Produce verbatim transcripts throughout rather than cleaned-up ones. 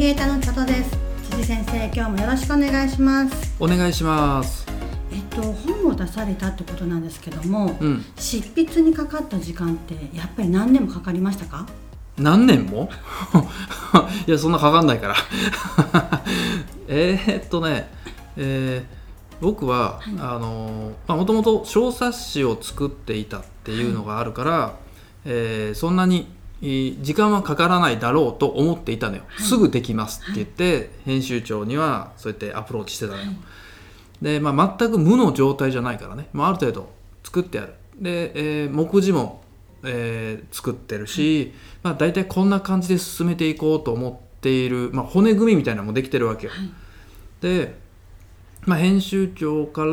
ゲーターの里です。辻先生、今日もよろしくお願いします。 お願いします。 えっと本を出されたってことなんですけども、 うん、 執筆にかかった時間ってやっぱり何年もかかりましたか？ 何年もいやそんなかかんないからえーっとね、えー、僕は、はい、あのまあ、もともと小冊子を作っていたっていうのがあるから、はい、えー、そんなに時間はかからないだろうと思っていたのよ、はい、すぐできますって言って、はい、編集長にはそうやってアプローチしてたのよ、はい、で、まあ、全く無の状態じゃないからね、まあ、ある程度作ってあるで、えー、目次も、えー、作ってるし、はい、まあ、大体こんな感じで進めていこうと思っている、まあ、骨組みみたいなのもできてるわけよ、はい、で、まあ、編集長から、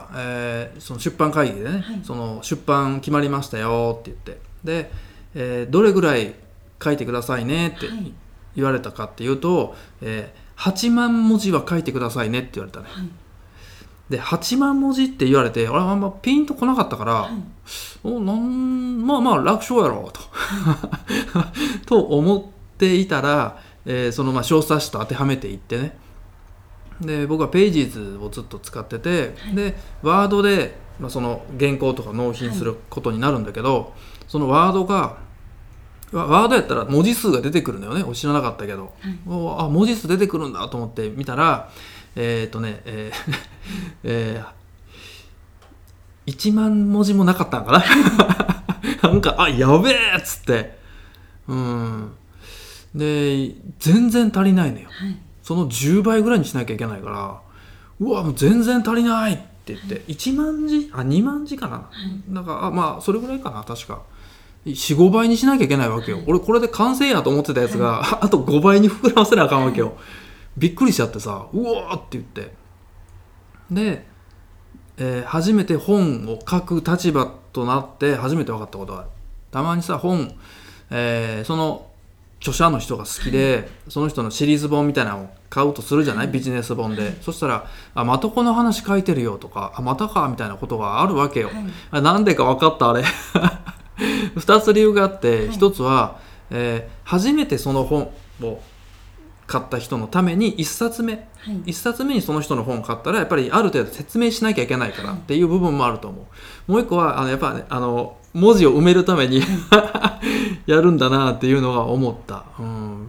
えー、その出版会議でね、はい、その出版決まりましたよって言ってで、えー、どれぐらい書いてくださいねって言われたかっていうと、はい、えー、はちまんもじは書いてくださいねって言われたね、はい、ではちまんもじって言われて俺はあんまピンとこなかったから、はい、おなんまあまあ楽勝やろとと思っていたら、えー、そのまあ小冊子と当てはめていってね、で僕はページーズをずっと使ってて、はい、でワードで、まあ、その原稿とか納品することになるんだけど、はい、そのワードがワードやったら文字数が出てくるんだよね。知らなかったけど、はい、おあ文字数出てくるんだと思って見たらえっ、ー、とね、えーえー、いちまんもじもなかったんかななんかあやべえっつってうんで全然足りないのよ、はい、そのじゅうばいぐらいにしなきゃいけないからうわもう全然足りないって言って、はい、いちまんじあにまんじかな、はい、なんかあまあそれぐらいかな確かよん、ごばいにしなきゃいけないわけよ、はい、俺これで完成やと思ってたやつが、はい、あとごばいに膨らませなあかんわけよ、はい、びっくりしちゃってさうわーって言ってで、えー、初めて本を書く立場となって初めて分かったことがある。たまにさ本、えー、その著者の人が好きで、はい、その人のシリーズ本みたいなのを買うとするじゃない、はい、ビジネス本で、はい、そしたらあまたこの話書いてるよとかあまたかみたいなことがあるわけよ、はい、あなんでか分かったあれふたつ理由があって、はい、ひとつは、えー、初めてその本を買った人のためにいっさつめ、はい、いっさつめにその人の本を買ったらやっぱりある程度説明しなきゃいけないからっていう部分もあると思う。もう一個はあのやっぱねあの文字を埋めるためにやるんだなっていうのは思った、うん、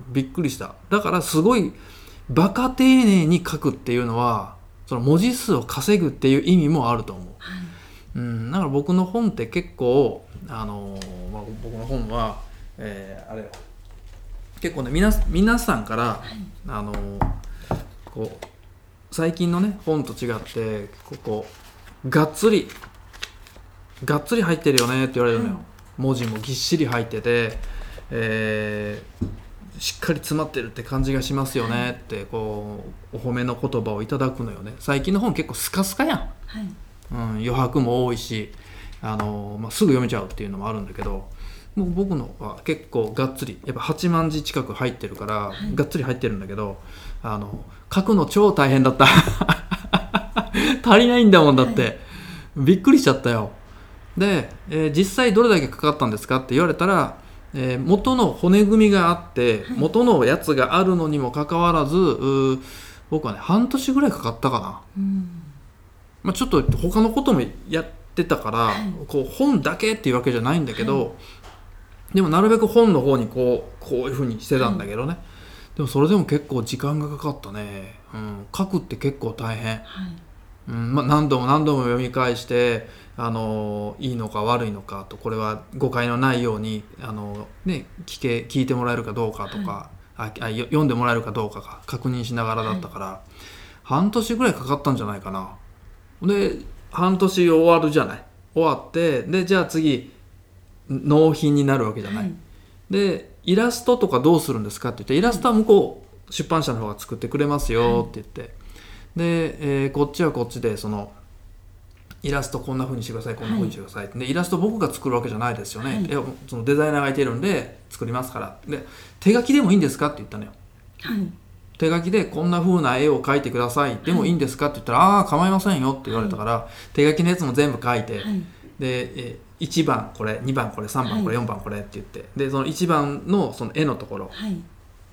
びっくりした。だからすごいバカ丁寧に書くっていうのはその文字数を稼ぐっていう意味もあると思う、はい、うん、だから僕の本って結構あの、まあ、僕の本は、えー、あれ結構ね皆、皆さんから、はい、あのこう最近のね本と違ってここがっつりがっつり入ってるよねって言われるのよ、はい、文字もぎっしり入ってて、えー、しっかり詰まってるって感じがしますよねってこうお褒めの言葉をいただくのよね。最近の本結構スカスカやん、はい、うん、余白も多いしあの、まあ、すぐ読めちゃうっていうのもあるんだけどもう僕のは結構がっつりやっぱはちまんじ近く入ってるから、はい、がっつり入ってるんだけどあの書くの超大変だった足りないんだもんだって、はい、びっくりしちゃったよ。で、えー、実際どれだけかかったんですかって言われたら、えー、元の骨組みがあって、はい、元のやつがあるのにもかかわらず僕はね半年ぐらいかかったかな、うんまあ、ちょっと他のこともやってたから、はい、こう本だけっていうわけじゃないんだけど、はい、でもなるべく本の方にこう、こういう風にしてたんだけどね、はい、でもそれでも結構時間がかかったね、うん、書くって結構大変、はいうんまあ、何度も何度も読み返してあのいいのか悪いのかとこれは誤解のないようにあの、ね、聞け、聞いてもらえるかどうかとか、はい、ああ読んでもらえるかどうかが確認しながらだったから、はい、半年ぐらいかかったんじゃないかな。で半年終わるじゃない終わってでじゃあ次納品になるわけじゃない、はい、でイラストとかどうするんですかって言ってイラストは向こう出版社の方が作ってくれますよって言って、はい、で、えー、こっちはこっちでそのイラストこんな風にしてくださいこんな風にしてください、はい、でイラスト僕が作るわけじゃないですよね、はい、いやそのデザイナーがいてるんで作りますからで手書きでもいいんですかって言ったのよ、はい、手書きでこんな風な絵を描いてくださいでもいいんですかって言ったら、はい、ああ構いませんよって言われたから、はい、手書きのやつも全部書いて、はい、で、えいちばんこれにばんこれさんばんこれよんばんこれって言ってでそのいちばんのその絵のところ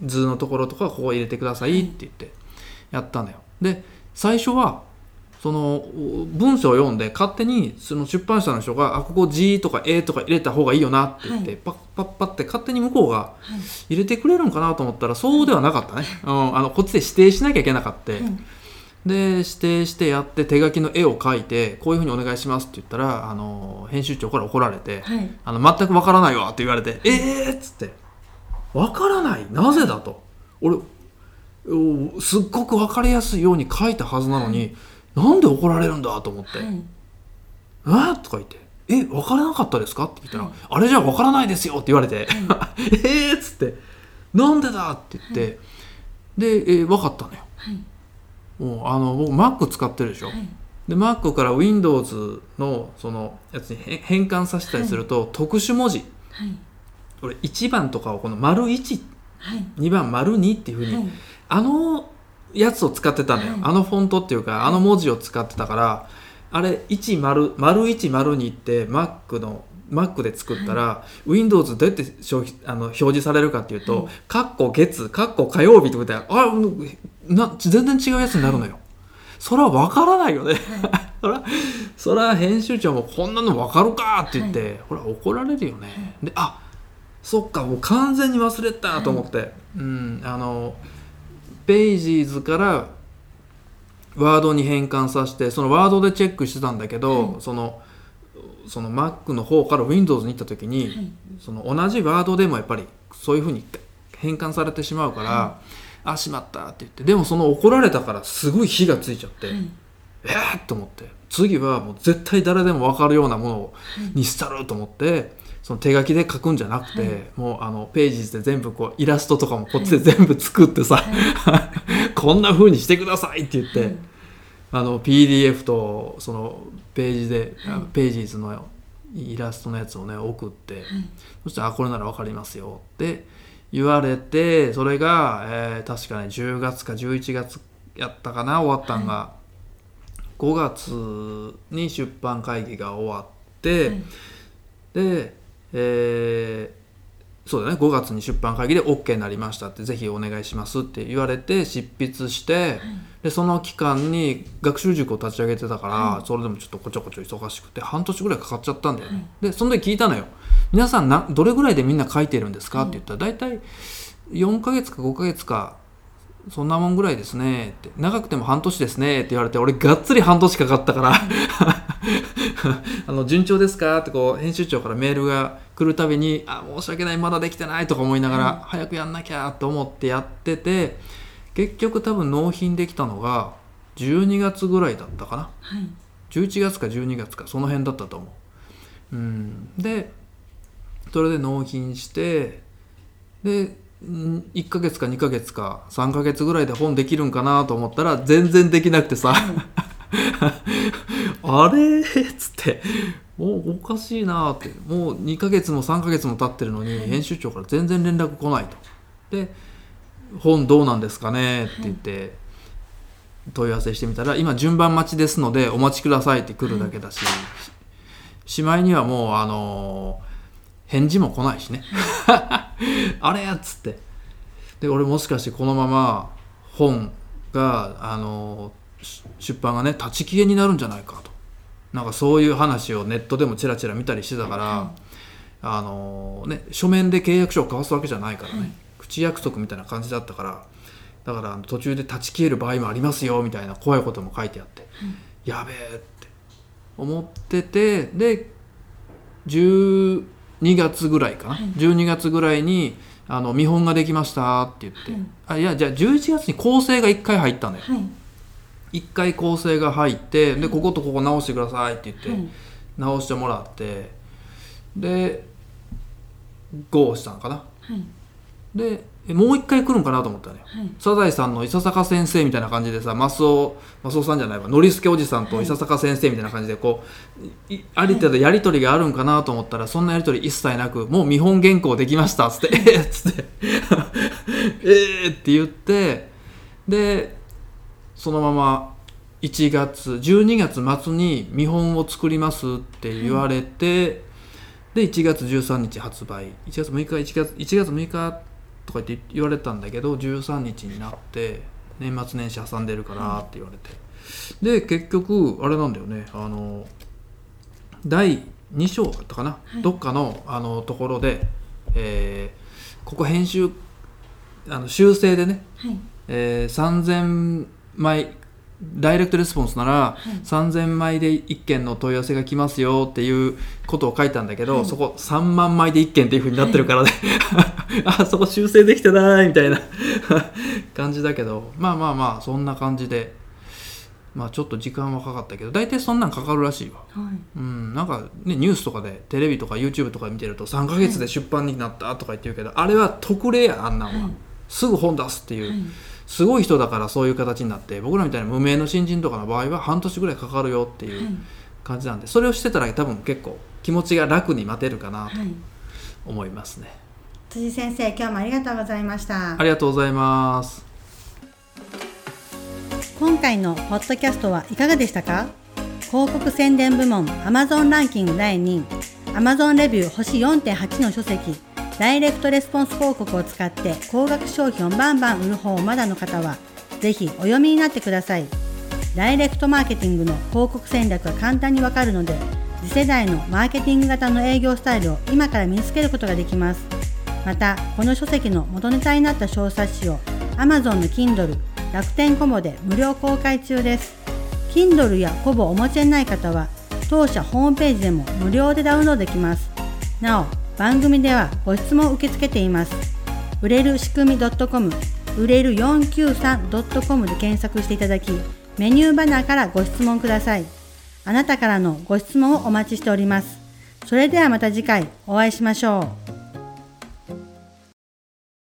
図のところとかここ入れてくださいって言ってやったのよ。で最初はその文章を読んで勝手にその出版社の人があここ G とか A とか入れた方がいいよなって言って、はい、パッパッパッって勝手に向こうが入れてくれるのかなと思ったらそうではなかったね、はいうん、あのこっちで指定しなきゃいけなかった、はい、で指定してやって手書きの絵を描いてこういうふうにお願いしますって言ったらあの編集長から怒られて、はい、あの全くわからないわって言われて、はい、えーっつってわからないなぜだと俺すっごくわかりやすいように書いたはずなのに、はいなんで怒られるんだと思って、はい、えとか言ってえ分からなかったですかって言ったら、はい、あれじゃ分からないですよって言われて、はい、えーっつってなんでだって言って、はい、で、えー、分かったのよ、はい、もうあの僕 Mac 使ってるでしょ、はい、で Mac から Windows のそのやつに変換させたりすると、はい、特殊文字、はい、俺いちばんとかをこの丸いち、はい、にばん丸にっていうふうに、はい、あのやつを使ってたのよ、はい、あのフォントっていうか、はい、あの文字を使ってたからあれいち丸いち丸にって Mac の Mac で作ったら、はい、Windows どうやって消費あの表示されるかっていうと、はい、カッコ月カッコ火曜日ってことであな全然違うやつになるのよ、はい、それは分からないよね、はい、そらそら編集長もこんなの分かるかって言って、はい、ほら怒られるよね、はい、であそっかもう完全に忘れたと思って、はい、うんあのページーズからワードに変換させてそのワードでチェックしてたんだけど、はい、そのその Mac の方から Windows に行った時に、はい、その同じワードでもやっぱりそういう風に変換されてしまうから、はい、あしまったって言ってでもその怒られたからすごい火がついちゃって、はい、えーっと思って次はもう絶対誰でも分かるようなものにしたると思って、その手書きで書くんじゃなくて、はい、もうあのページで全部こうイラストとかもこっちで全部作ってさ、はい、こんな風にしてくださいって言って、はい、あの ピーディーエフ とそのページで、はい、ページーズのイラストのやつをね送って、はい、そしたらあこれなら分かりますよって言われてそれが、えー、確かねじゅうがつかじゅういちがつやったかな終わったんが、はい、ごがつに出版会議が終わって、はい、でえー、そうだねごがつに出版会議で OK になりましたってぜひお願いしますって言われて執筆して、はい、でその期間に学習塾を立ち上げてたから、はい、それでもちょっとこちょこちょ忙しくて半年ぐらいかかっちゃったんだよね、はい、でその時聞いたのよ皆さんなどれぐらいでみんな書いてるんですかって言ったら、はい、だいたいよんかげつかごかげつかそんなもんぐらいですねって長くても半年ですねって言われて俺がっつり半年かかったからあの順調ですかってこう編集長からメールが来るたびにあ申し訳ないまだできてないとか思いながら、うん、早くやんなきゃと思ってやってて結局多分納品できたのがじゅうにがつぐらいだったかな、はい、じゅういちがつかじゅうにがつかその辺だったと思う、うん、でそれで納品してでいっかげつかにかげつかさんかげつぐらいで本できるんかなと思ったら全然できなくてさあれっつってもうおかしいなってもうにかげつもさんかげつも経ってるのに編集長から全然連絡来ないとで本どうなんですかねって言って問い合わせしてみたら今順番待ちですのでお待ちくださいって来るだけだししまいにはもうあの返事も来ないしねあれやっつってで俺もしかしてこのまま本があの出版がね立ち消えになるんじゃないかとなんかそういう話をネットでもチラチラ見たりしてたから、はい、あのね書面で契約書を交わすわけじゃないからね、はい、口約束みたいな感じだったからだから途中で立ち消える場合もありますよみたいな怖いことも書いてあって、はい、やべえって思っててでじゅうにがつぐらいかな、はい、じゅうにがつぐらいにあの見本ができましたって言って、はい、あいやじゃあじゅういちがつに構成がいっかい入ったのよ、はい、いっかい構成が入ってでこことここ直してくださいって言って、はい、直してもらってで ゴー したのかな、はい、でもう一回来るんかなと思ったのよ、はい、サザエさんの伊佐坂先生みたいな感じでさマスオマスオさんじゃないわノリスケおじさんと伊佐坂先生みたいな感じでこう、はい、あり程度やり取りがあるんかなと思ったらそんなやり取り一切なくもう見本原稿できましたっつって、はい、えーっつってえーって言ってでそのままいちがつじゅうにがつ末に見本を作りますって言われて、はい、でいちがつじゅうさんにち発売いちがつむいかいちがついちがつむいかとか言って言われたんだけど、じゅうさんにちになって年末年始挟んでるからって言われて、で結局あれなんだよね、あのだいに章だったかな、はい、どっかのあのところで、えー、ここ編集あの修正でね、はい、えー、さんぜんまいダイレクトレスポンスなら、はい、さんぜんまいでいっけんの問い合わせが来ますよっていうことを書いたんだけど、はい、そこさんまんまいでいっけんっていう風になってるからね、はい、あそこ修正できてないみたいな感じだけど、まあまあまあそんな感じで、まあちょっと時間はかかったけど大体そんなんかかるらしいわ、はい、うん、なんかねニュースとかでテレビとか YouTube とか見てるとさんかげつで出版になったとか言ってるけど、はい、あれは特例や、あんなんは、はい、すぐ本出すっていう、はい、すごい人だからそういう形になって、僕らみたいな無名の新人とかの場合は半年ぐらいかかるよっていう感じなんで、それをしてたら多分結構気持ちが楽に待てるかなと思いますね、はい、 辻先生、今日もありがとうございました。 ありがとうございます。 今回のポッドキャストはいかがでしたか？広告宣伝部門 Amazon ランキングだいにい Amazon レビュー星 よんてんはち の書籍ダイレクトレスポンス広告を使って高額商品をバンバン売る方をまだの方はぜひお読みになってください。ダイレクトマーケティングの広告戦略が簡単にわかるので、次世代のマーケティング型の営業スタイルを今から身につけることができます。またこの書籍の元ネタになった小冊子を Amazon の Kindle、楽天コボで無料公開中です。 Kindle やコボをお持ちでない方は当社ホームページでも無料でダウンロードできます。なお番組ではご質問を受け付けています。売れる仕組み .com、 売れる よんきゅうさん .com で検索していただき、メニューバナーからご質問ください。あなたからのご質問をお待ちしております。それではまた次回お会いしましょう。